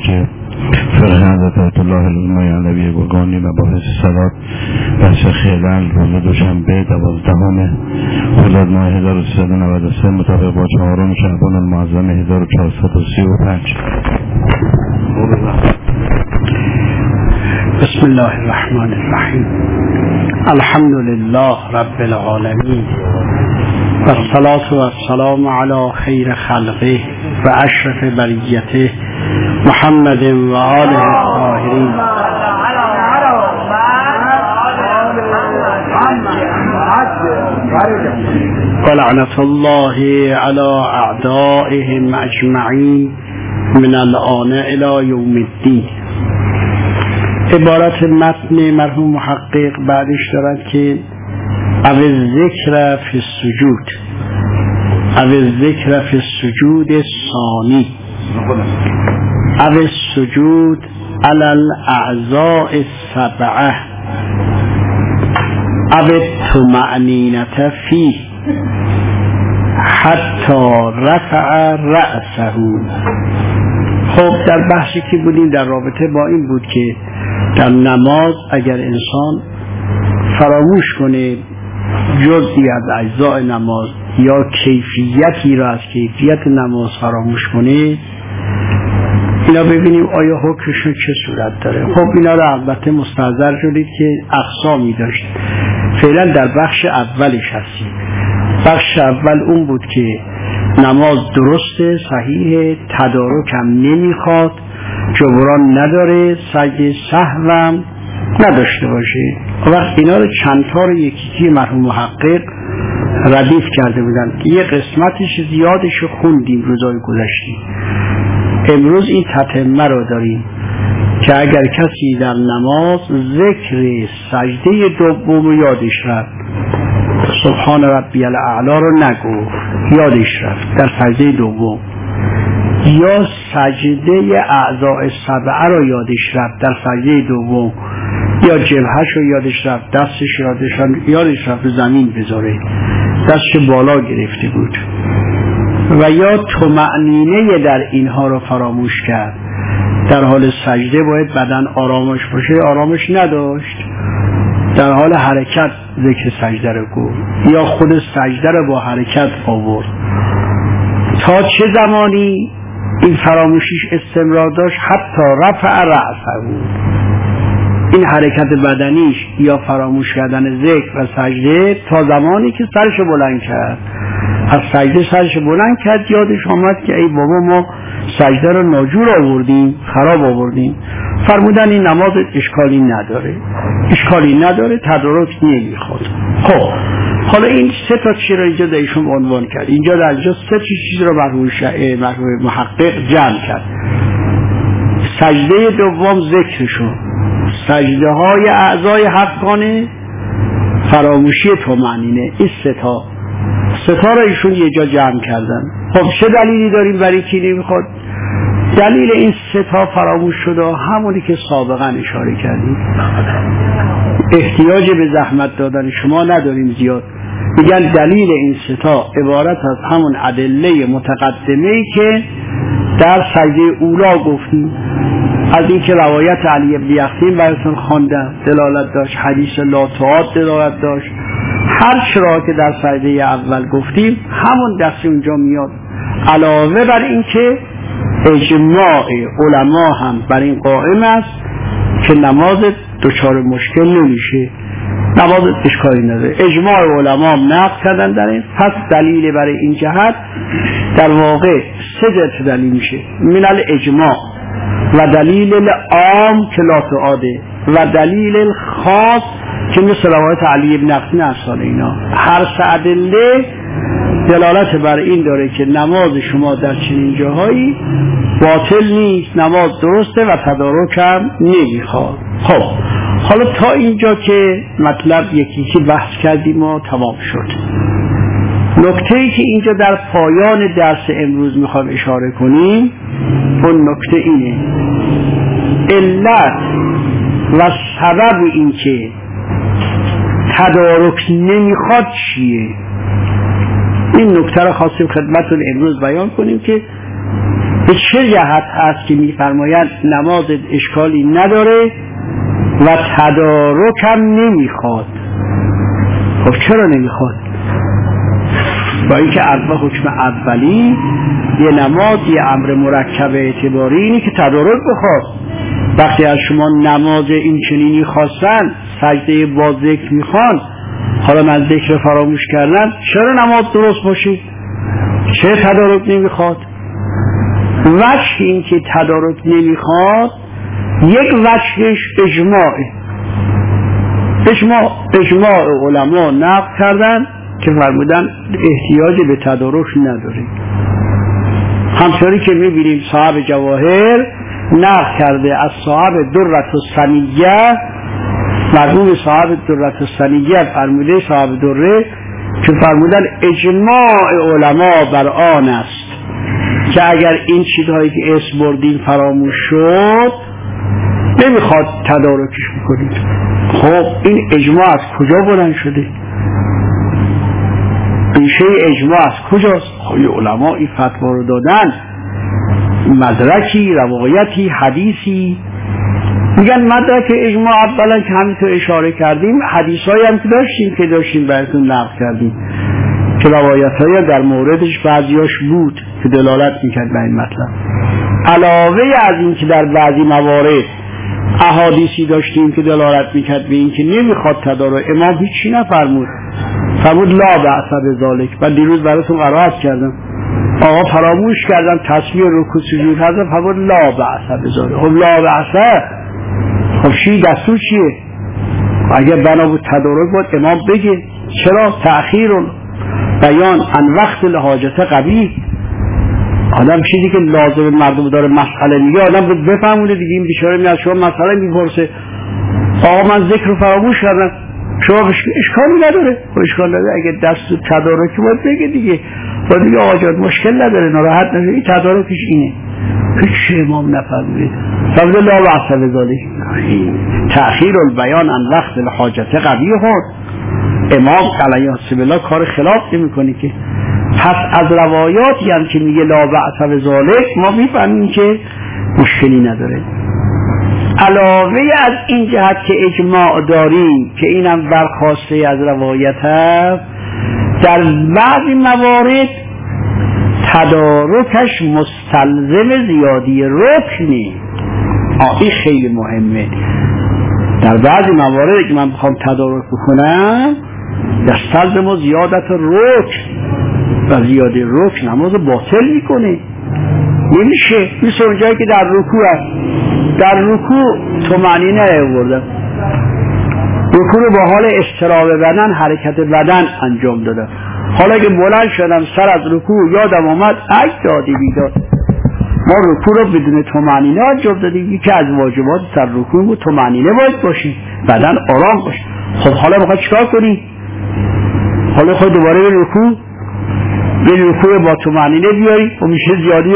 که فرح حضرت آیت الله العظمای علوی گرگانی و باعث صلات بخش خیلن روز دوشنبه 12 خرداد ماه 1393 مطابق با 4 شعبان المعظم 1435. بسم الله الرحمن الرحیم. الحمد لله رب العالمین و الصلاة و السلام علی خیر خلقه و اشرف بریته محمد و آله الطاهرین. و لعنت الله علی اعدائهم اجمعین من الآن الی یوم الدین. عبارت متن مرحوم محقق بعدش دارد که او ذکر فی السجود، او ذکر فی السجود ثانی، او السجود علی الاعضاء السبعه، او الطمأنینة فیه حتی رفع رأسه. خب در بحثی که بودیم در رابطه با این بود که در نماز اگر انسان فراموش کنه جزئی از اجزاء نماز یا کیفیتی را از کیفیت نماز فراموش کنه، اینا ببینیم آیا حکمشون چه صورت داره. خب اینا را البته مستحضر شدید که اقسامی داشت. فعلا در بخش اولش هستیم. بخش اول اون بود که نماز درسته، صحیحه، تدارک هم نمیخواد، جبران نداره، سجده سهوم نداشته باشه. وقت اینا رو چند تا رو یکی مرحوم محقق ردیف کرده بودن که یه قسمتش زیادش خوندیم روزای گذشتی. امروز این تتمه رو داریم که اگر کسی در نماز ذکر سجده دوم یادش رفت، سبحان ربی الاعلی رو نگفت، یادش رفت در سجده دوم، یا سجده اعضاء سبعه رو یادش رفت در سجده دوم، یا جبهش رو یادش رفت، دستش یادش رفت زمین بذاره، دستش بالا گرفته بود، و یا طمأنینه در اینها رو فراموش کرد. در حال سجده باید بدن آرامش باشه، آرامش نداشت، در حال حرکت ذکر سجده رو گفت، یا خود سجده رو با حرکت آورد. تا چه زمانی این فراموشیش استمرار داشت؟ حتی رفع رأسه بود. این حرکت بدنیش یا فراموش کردن ذکر و سجده تا زمانی که سرش بلند کرد، از سجده سرش بلند کرد، یادش آمد که ای بابا ما سجده رو ناجور آوردیم، خراب آوردیم. فرمودن این نماز اشکالی نداره، تدارک نمیخواد. خب حالا این سه تا چیز رو اینجا ایشون عنوان کرد. اینجا در اینجا سه چیز رو مرحوم محقق جمع کرد. سجده دوم ذکرشون، سجده های اعضای هفتگانه، فراموشی طمأنینه. این سه تا رو ایشون یه جا جمع کردن. خب چه دلیلی داریم برای کی نمیخواد؟ دلیل این سه تا فراموش شده همونی که سابقا اشاره کردیم. احتیاج به زحمت دادن شما نداریم زیاد. میگن دلیل این سه تا عبارت از همون ادله متقدمه‌ای که در سجده اولا گفتیم، از اینکه روایت علی بن یقطین براتون خواندم دلالت داشت، حدیث لا تعاد دلالت داشت، هر چرا که در سجده اول گفتیم همون دستی اونجا میاد. علاوه بر این که اجماع علما هم بر این قائم است که نماز دچار مشکل نمیشه، نماز اشکالی نداره. اجماع علما هم نقل کردن در این. پس دلیل برای این جهت در واقع سه جهت دلیل میشه: من الاجماع، و دلیل العام که لا تعاده، و دلیل الخاص که مثل روایت علی بن یقطین امثال اینا. هر سه ادله دلالت بر این داره که نماز شما در چنین جاهایی باطل نیست، نماز درسته و تدارک هم نمیخواد. خب حالا تا اینجا که مطلب یکی بحث کردیم و تمام شد. نکته‌ای که اینجا در پایان درس امروز میخوام اشاره کنیم، اون نکته اینه: علت و سبب این که تدارک نمیخواد چیه؟ این نکته رو خواستیم خدمتتون امروز بیان کنیم که به چه جهت هست که میفرمایند نماز اشکالی نداره و تدارک هم نمیخواد؟ خب چرا نمیخواد؟ با اینکه حکم اولی یه نماز یه امر مرکب اعتباری اینی که تدارک بخواد. وقتی از شما نماز این چنینی خواستن، سجده با ذکر میخوان، حالا من ذکر فراموش کردم، چرا نماز درست باشه؟ چه تدارک نمیخواد؟ وجه این که تدارک نمیخواد یک وجهش اجماع علما نقل کردن که فرمودن احتیاج به تدارک نداره. همطوری که میبینیم صاحب جواهر نقل کرده از صاحب درة الثنیه، مرحوم صاحب درة الثنیه فرموده صاحب دره که فرمودن اجماع علما بر آن است که اگر این چیزهایی که اسم بردیم فراموش شد نمیخواد تدارکش بکنید. خب این اجماع از کجا بلند شده؟ ریشه اجماع از کجاست؟ خب علما این فتوا رو دادن، مدرکی، روایتی، حدیثی. میگن مدرک اجماع اولا که همینطور اشاره کردیم، حدیثایی هم که داشتیم براتون نقل کردیم که روایت‌های در موردش بعضیاش بود که دلالت میکرد به این مطلب. علاوه از این که در بعضی موارد احادیثی داشتیم که دلالت میکرد به این که نمیخواد تدارک، امام هیچی نفرمود، فرمود لا بأس بذالک. من دیروز براتون قرائت کردم، آقا فراموش کردم تسبیح رکوع سجود هست، فرمود لا بأس بذالک. خب لا بأس، خب چی دستور چیه؟ اگر بنا بود تدارک بود امام بگه. چرا تأخیر بیان عن وقت الحاجت قبیح؟ آدم چیزی که لازم مردم داره مسئله میگه آدم بفهمونه دیگه. این بیچاره میاد شما مسئله میپرسه، آقا من ذکر رو فراموش کردم، شما اشکالی نداره. اشکال نداره اگه دست تدارکی باید بگه دیگه، باید دیگه آقا جان مشکل نداره، ناراحت نشه، این تدارکش اینه. هیچ امام نفرمونه. فرمود لا بأس بذالک. تأخیر البیان عن وقت الحاجت قبیح خود امام علیه السلام کار خلاف نمی‌کنه که. پس از روایاتی هم که میگه لا بأس بذالک ما میفهمیم که مشکلی نداره. علاوه از این جهت که اجماع داریم که اینم برخواسته از روایت هست، در بعضی موارد تدارکش مستلزم زیادی رکنی. این خیلی مهمه. در بعضی موارد که من بخوام تدارک بکنم یستلزم زیادت رکن و زیاده رکن نماز باطل میکنه. نمیشه. مثل اونجایی که در رکوع هست، در رکوع طمأنینه آوردم، رکوع رو با حال اضطراب بدن، حرکت بدن انجام دادم، حالا که بلند شدم سر از رکوع یادم آمد دادی بیداد. ما رکوع رو بدون طمأنینه انجام دادیم. یکی از واجبات سر رکوع بود طمأنینه باید باشی، بدن آرام باشه. خب حالا میخواد چیکار کنی؟ حالا خود دوباره به رکوع با طمأنینه بیاری و میشه زیادی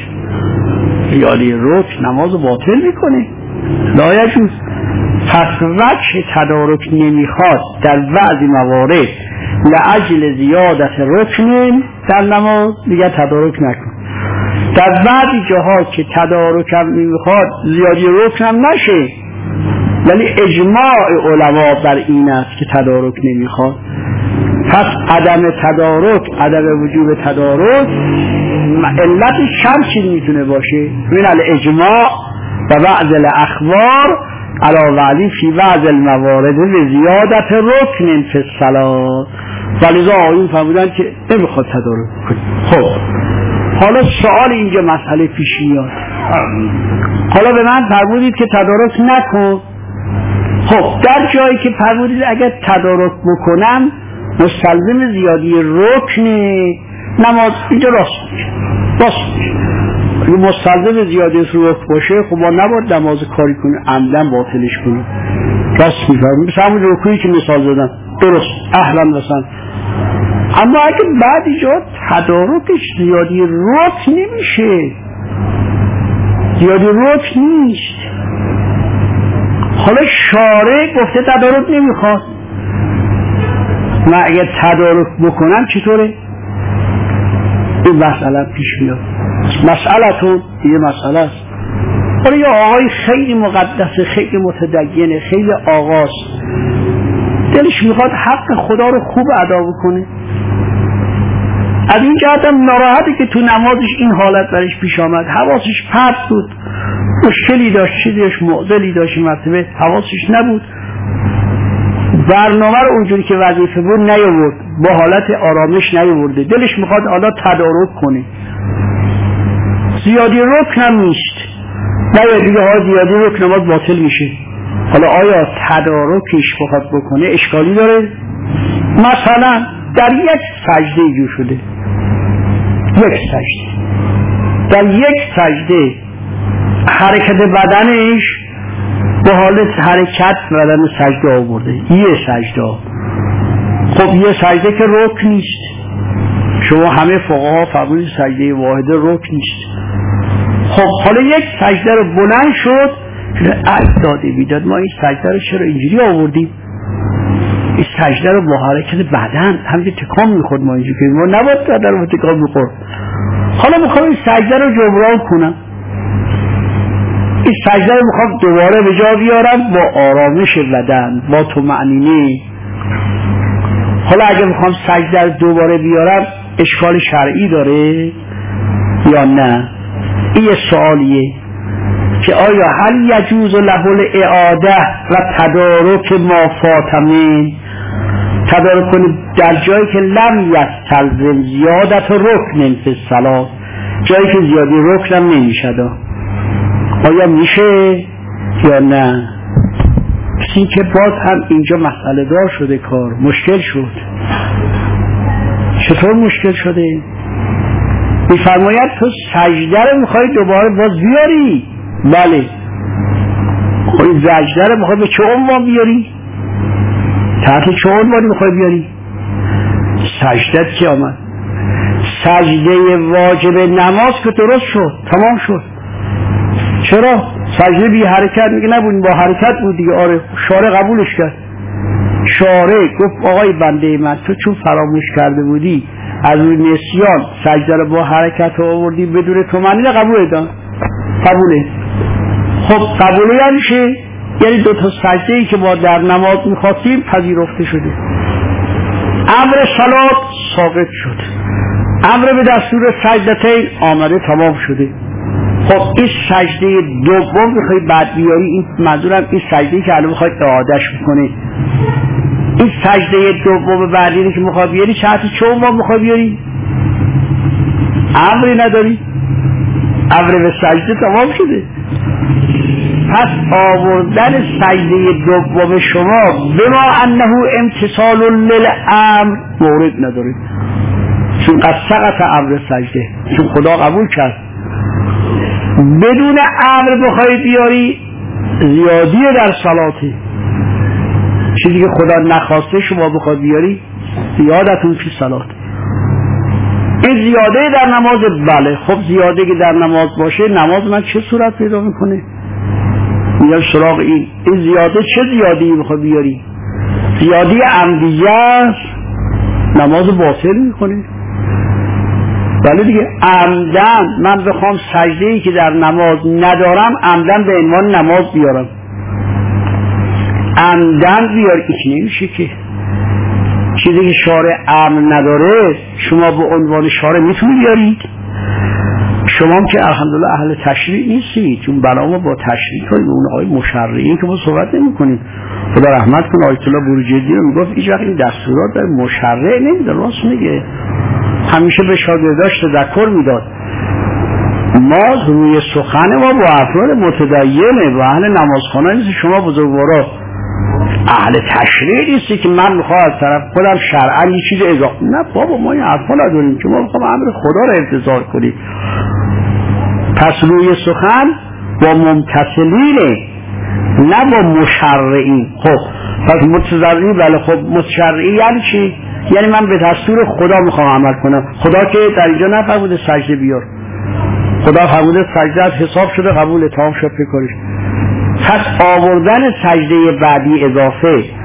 رکن نماز باطل میکنه. لا یجوز. پس وجه تدارک نمیخواد در بعضی موارد لأجل زیادت رکن در نماز دیگه تدارک نکن. در بعضی جاها که تدارک هم نمیخواد زیادی رکن هم نشه، ولی اجماع علما بر این است که تدارک نمیخواد. پس عدم تدارک، عدم وجوب تدارک علتش چند چیز میتونه باشه؟ من الاجماع و بعض الاخبار علی وعلی فی بعض الموارد زیادت رکن فی الصلاة. ولذا آیون فرمودن که نمیخواد تدارک کنی. خب حالا سوال اینجا مسئله پیش میاد، حالا به من فرمودید که تدارک نکن. خب در جایی که فرمودید اگر تدارک بکنم مستلزم زیادی رکن نماز، اینجا راست میشه. اگه مستلزم زیادی رکن باشه خب ما نباید نماز کاری کنیم عمدن باطلش کنیم. راست میفرمایید. مثل همون رکوعی که مثال زدم درست اهلا مثلا. اما اگه بعدی جا تدارکش زیادی رکن نمیشه، زیادی رکن نیست، حالا شارع گفته تدارک نمیخواد، من اگر تدارک بکنم چطوره؟ این مسئله پیش میاد. مسئلتون یه مسئله است. ولی یه آقای خیلی مقدسه، خیلی متدینه، خیلی آقاست، دلش میخواد حق خدا رو خوب ادا بکنه. از این جهت هم ناراحته که تو نمازش این حالت برش پیش آمد. حواسش پرت بود، مشکلی داشت، چیزیش معضلی داشت، مرتبه حواسش نبود، برنامه رو اونجوری که وظیفه بود نیاورد، با حالت آرامش نیاورده. دلش میخواد حالا تدارک کنه. زیادی رکن هم نیست، نه دیگه ها زیادی رکن نماز باطل میشه. حالا آیا تدارکش بخواد بکنه اشکالی داره؟ مثلا در یک سجده جو شده، یک سجده، در یک سجده حرکت بدنش به حالت حرکت بدن سجده آورده، یه سجده. خب یه سجده که رکن نیست، شما همه فقها فرمودید سجده واحده رکن نیست. خب حالا یک سجده رو بلند شد، داده بیداد ما این سجده رو چرا اینجوری آوردیم؟ این سجده رو با حرکت بدن همینجور تکان میخورد، ما اینجوری که ما نباید بدن رو تکان میخورد. حالا میخوام این سجده رو جبران کنم، این سجده رو میخوام دوباره به جا بیارم با آرامش بدن، با طمأنینه. حالا اگه میخوام سجده رو دوباره بیارم اشکال شرعی داره یا نه؟ این یه سوالیه که آیا هل یجوز له الاعاده و تدارک ما فاتمین، تدارک کنید در جایی که لم یستلزم زیادت رکن فی الصلاة، جایی که زیادی رکن هم نمیشد، آیا میشه یا نه؟ این که باز هم اینجا مسئله دار شده، کار مشکل شد. چطور مشکل شده؟ میفرماید تو سجده رو میخوای دوباره باز بیاری؟ بله. خب این سجده رو میخوای به چه عنوان بیاری؟ تحت چه عنوانی میخوای بیاری؟ سجده که آمد، سجده واجب نماز که درست شد، تمام شد. چرا؟ سجده بی حرکت میگه نبود، با حرکت بود دیگه. آره شارع قبولش کرد. شارع گفت آقای بنده من تو چون فراموش کرده بودی از روی نسیان سجده رو با حرکت آوردی بدون طمأنینه، قبول داد. قبوله. خب قبوله یعنی چه؟ یعنی دو تا سجده ای که ما در نماز میخواستیم پذیرفته شده. امر صلات ثابت شد، امر به دستور سجدتین آمده، تمام شده. خب این سجده دوم میخوای بعد بیاری، این منظورم این سجده که الان میخوای اعادهش بکنی، این سجده دوم بعدی که میخوای بیاری چه چه عنوان میخوای بیاری؟ امری نداری، امر به سجده تمام شده. پس آوردن سجده دوم شما بما انه امتثال للامر مورد نداره، چون قد سقط امر سجده، چون خدا قبول کرد. بدون امر بخوای بیاری زیادی در صلاتی، چیزی که خدا نخواسته شما بخوای بیاری زیادتون فی صلات. این زیاده در نماز، بله. خب زیاده که در نماز باشه نماز من چه صورت پیدا میکنه؟ میگم سراغ این زیاده چه زیادی بخوای بیاری؟ زیادی عمدیه است، نماز باطل میکنه. بله دیگه، عمدن من بخوام سجده‌ای که در نماز ندارم عمدن به عنوان نماز بیارم، عمدن بیار، این نمیشه که. چیزی که شارع امر نداره شما به عنوان شارع میتونی بیارید؟ شما هم که الحمدلله اهل تشریع نیستید، چون بنامو با تشریع کنید، اون آقای مشرعین که ما صحبت نمی کنیم. خدا رحمت کنه آیت الله بروجردی رو میگفت هیچ وقت این دستورات در مشرع نمیده، راست میگه، همیشه به شاگرداش تذکر میداد. ما روی سخن ما با افراد متدینه و اهل نمازخانه نیست. شما بزرگوارا اهل تشریع نیستی که من میخوام از طرف خودم شرعا یه چیز اضافه، نه بابا ما این حرفا نداریم که ما میخوام امر خدا رو انتظار کنیم. پس روی سخن با ممتثلینه نه با مشرعین. خب پس متشرعی، بله. خب متشرعی یعنی چی؟ یعنی من به دستور خدا میخوام عمل کنم. خدا که در اینجا نفرموده سجده بیار، خدا فرموده سجده از حساب شده، قبول، تمام شد فکرش. پس آوردن سجده بعدی اضافه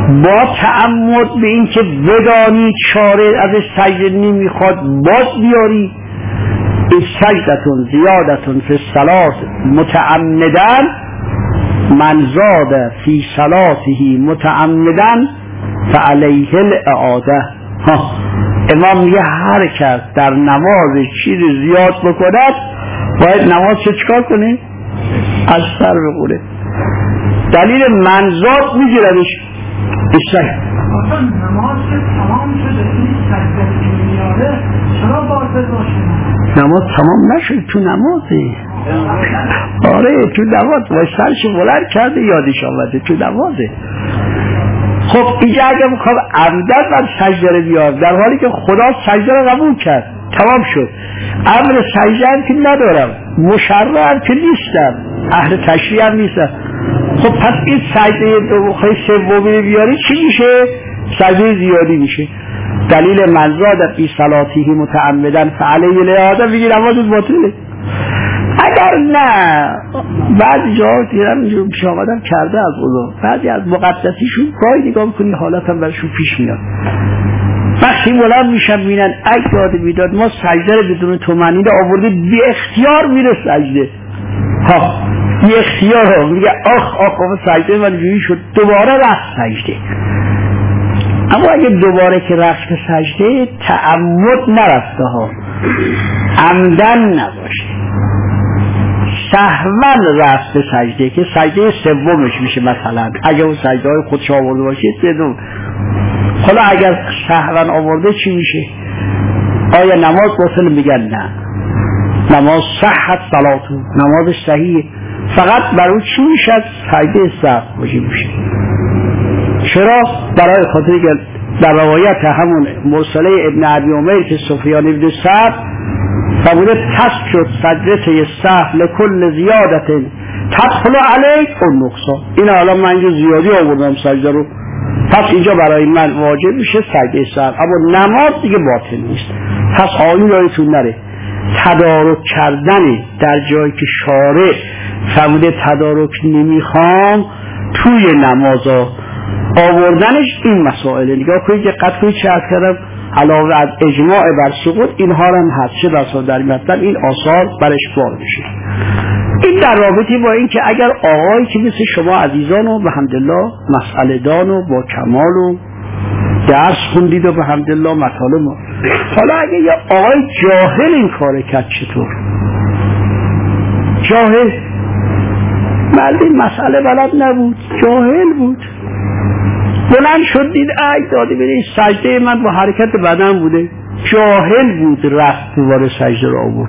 با تعمد به این که بدانید شارع از سجده نمیخواد باز بیاری، این سجدتون زیادتون فی الصلاة متعمدن، من زاد فی صلاته متعمدن فعلیه الاعاده. امام میگه هر کس در نماز چیزی زیاد بکند باید نماز چکار کنه؟ از سر بخونه. دلیل منزاد میگیردش بشتر نماز که تمام شده این سجده میاره چرا باطل باشه؟ نماز تمام نشد تو نمازه. آره تو نماز باید سرش بلند کرده یادش آمده تو نمازه. خب اینجا اگه میخوام عمدن من سجده رو بیارم در حالی که خدا سجده رو قبول کرد تمام شد، امر سجده هم که ندارم، مشرع هم که نیستم، اهل تشریع هم نیستم، خب پس این سجده دوخواه سومی بیاری چی میشه؟ سجده زیادی میشه. دلیل من زاد فی صلاته متعمدن فعلیه الاعاده میگی نمازت باطله. اگر نه بعضی جاها دیدم پیش آمدم کرده از اوضاع بعضی از مقدسیشون گاهی نگاه میکنی حالت هم برشون پیش میاد، وقتی بلند میشن بینن اگه داده بیداد ما سجده رو بدون طمأنینه آورده بی اختیار میره سجده، ها بی اختیار ها میگه آخ سجده من جویی شد، دوباره رفت سجده. اما اگه دوباره که رفت سجده تعمد نرفته ها، عمدن نباشه، سهوا رفت سجده که سجده سومش میشه، مثلا اگه اون سجده های خودش آورده باشه سوم. حالا اگر سهوا آورده چی میشه؟ آیا نماز باطل؟ میگن نه، نماز صحت صلاتو، نمازش صحیحه، فقط برای چی میشه؟ سجده سهو باشه میشه. چرا؟ برای خاطری که در روایت همون مرسله ابن ابی عمیر که سفیان ابن سعد فرموده تسجد سجده سهو لکل زیادت تدخل علیک النقصان. این حالا من اینجا زیادی آوردم سجده رو، پس اینجا برای من واجب میشه سجده سهو، اما نماز دیگه باطل نیست. پس آیین یادتون نره تدارک کردن در جایی که شارع فرموده تدارک نمیخوام توی نمازا آوردنش این مسائله. نگاه کنید دقت کنید چه عرض کردم، علاوه از اجماع بر سقوط اینها هم هست، چه بسا در مطلب این آثار برش بار بشه. این در رابطه با این که اگر آقایی که مثل شما عزیزان و بحمدالله مسئله دان و با کمال و درس خوندید و بحمدالله مطالب ما، حالا اگر یه آقای جاهل این کار کرد چطور؟ جاهل مرد این مسئله بلد نبود، جاهل بود، بلند شد دید ای دادی بده این سجده من با حرکت بدن بوده، جاهل بود رفت دوباره سجده را آورد.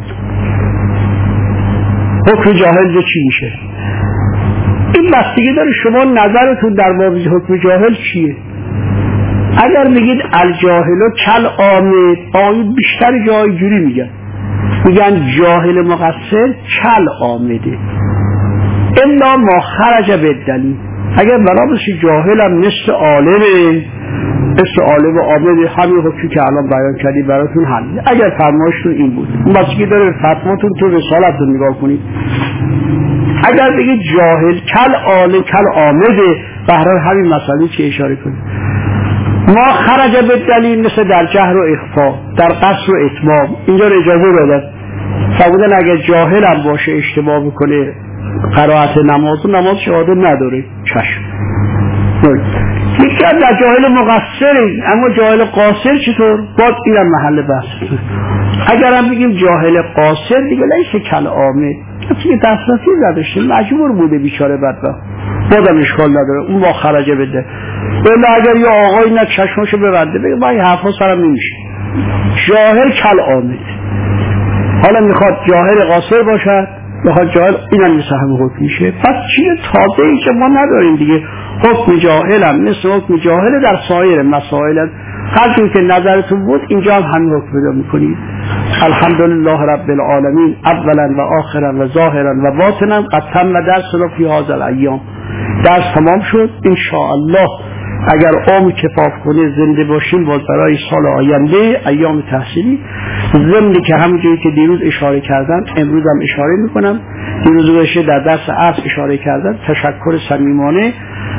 حکم جاهل چی میشه؟ این بستگی داره شما نظرتون در باب حکم جاهل چیه. اگر بگید الجاهل کل عامد، آیین بیشتر جای جوری میگن جاهل مقصر کل عامده الا ما خرج بالدلیل. اگر برابرش جاهل هم مثل عالمه، مثل عالم عامده، همین حکمی که الان بیان کردی براتون حل. اگر فرمایشتون این بود، بستگی داره فتواتون تو رسالتون نگاه کنید. اگر بگید جاهل کل عالم کل عامده، بهرحال همین مسئله که اشاره کنید. ما خرج بالدلیل مثل در جهر و اخفا، در قصر و اتمام، اینجا رو اجازه بدن. فرمودن اگر جاهل هم باشه اشتباه بکنه قرائت نماز شهاده نداره، چشم. یکی از در جاهل مقصره، اما جاهل قاصر چطور؟ باید اینم محل بحث. اگر هم بگیم جاهل قاصر دیگه لیس کل عامه، کسی دسترسی نداشته مجبور بوده بیچاره بدبخت، بازم اشکال نداره اون با خرجه بده. ولی اگر یه آقایی نه چشماشو ببنده بگه من حرفا سرم نمیشه، جاهل کل عامه. حالا میخواد جاهل قاصر باشد، میخواد جاهل، اینم مثل همه حکم میشه. پس چیز تازه ای که ما نداریم دیگه. حکم جاهل هم مثل حکم جاهل در سایر مسائل هست. هر جور که نظرتون بود اینجا هم همین حکم پیدا میکنید. الحمدلله رب العالمین اولا و آخرا و ظاهرا و باطنا قد تم درسنا فی هذا الایام. درس تمام شد ان شاء الله. اگر عمر کفاف کنه زنده باشیم باز برای سال آینده ایام تحصیلی، ضمنی که همونجوری که دیروز اشاره کردم امروز هم اشاره میکنم، دیروز بشه در درس عصر اشاره کردم، تشکر صمیمانه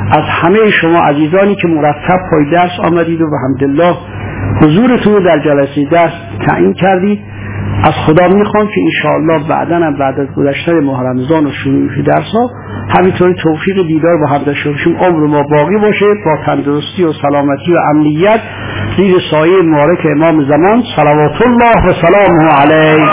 از همه شما عزیزانی که مرتب پای درس آمدید و بحمدالله حضورتون رو در جلسه درس تعیین کردید. از خدا میخوام که انشاءالله بعد از گذشتن ماه رمضان و شروع درس ها همینطوری توفیق دیدار با هم داشته باشیم، عمر ما باقی باشه با تندرستی و سلامتی و امنیت زیر سایه مبارک امام زمان صلوات الله و سلامه علیه.